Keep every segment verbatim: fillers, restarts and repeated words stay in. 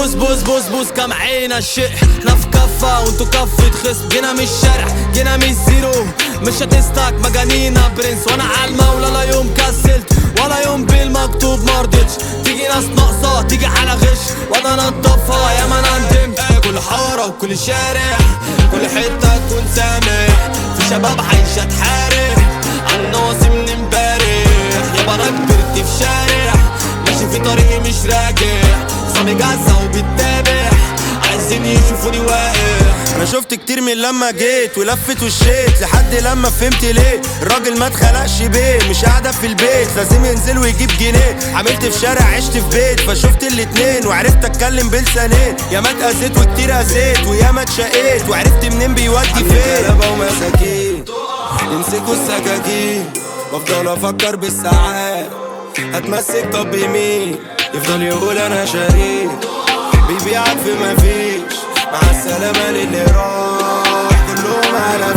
بوس بوس بوس بوس كام عينا الشق، احنا في كفة وانتو كفة خصم. جينا من الشارع جينا من الزيرو، مش هتستك مجانينا برنس. وانا عالمولى لا يوم كسلت ولا يوم بالمكتوب مرضتش. تيجي ناس ناقصة تيجي على غش وانا انضفها يا ما ندمت. كل حارة وكل شارع كل حتة تكون سامح، في شباب عايشة تحارب عن ناصي من امبارح. يابا انا كبرت في شارع ماشي في طريقي مش راجع، خصامي جازة وبتتابع عايزين يشوفوني واقع. انا شفت كتير من لما جيت ولفت وشيت لحد لما فهمت ليه الراجل ما اتخلقش بيه. مش قاعدة في البيت لازم ينزل ويجيب جنيه. عملت في شارع عشت في بيت فشفت الاتنين وعرفت اتكلم بلسانين. ياما اتأذيت وكتير قسيت وياما اتشقيت وعرفت منين بيودي فين. غلابة ومساكين يمسكوا السكاكين وافضل افكر بالساعات هتمسك طب بمين. يفضل يقول انا شريك بيبيعك في مفيش، مع السلامة للي راح كلهم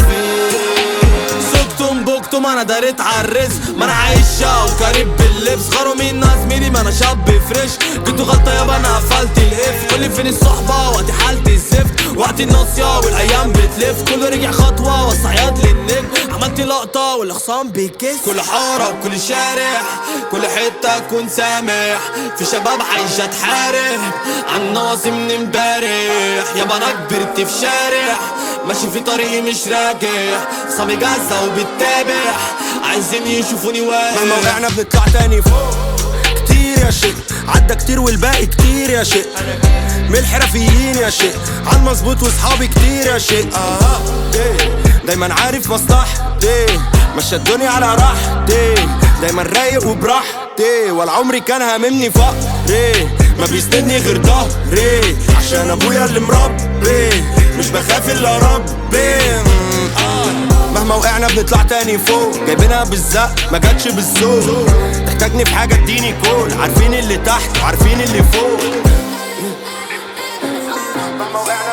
عارفين. سكتم بكتم انا داريت عالرزق، ما انا عايشة وكارب باللبس. غاروا مين زميلي ما انا شاب فريش، جيتوا غلطة يابا انا قفلت القف. قولي فين الصحبة وقت حالتي الزفت، وقت الناصية والايام بتلف. كله رجع خطوة والصياد للنجم، عملت لقطة والاخصام بيكس. كل حارة وكل شارع كل حتة كون سامح، في شباب عايشة تحارب عن ناصي من امبارح. يابا انا كبرت في شارع ماشي في طريقي مش راجع، خصامي جازة وبتتابع عايزين يشوفوني واقع. مهما وقعنا بنطلع تاني فوق كتير يا شيء، عدى كتير والباقي كتير يا شيء. من الحرفيين يا شيء عالمظبوط وصحابي كتير يا شيء. اه دايما عارف مصلحتي مشى الدنيا على راحتي، دايما رايق وبراحتي ولا عمري كان هاممني فقري. ما بيسندني غير ضهري عشان ابويا اللي مربي، مش بخاف الا ربي. مهما وقعنا بنطلع تاني فوق، جايبينها بالزق ما جاتش بالذوق. تحتاجني في حاجه اديني كول، عارفين اللي تحت وعارفين اللي فوق. مهما وقعنا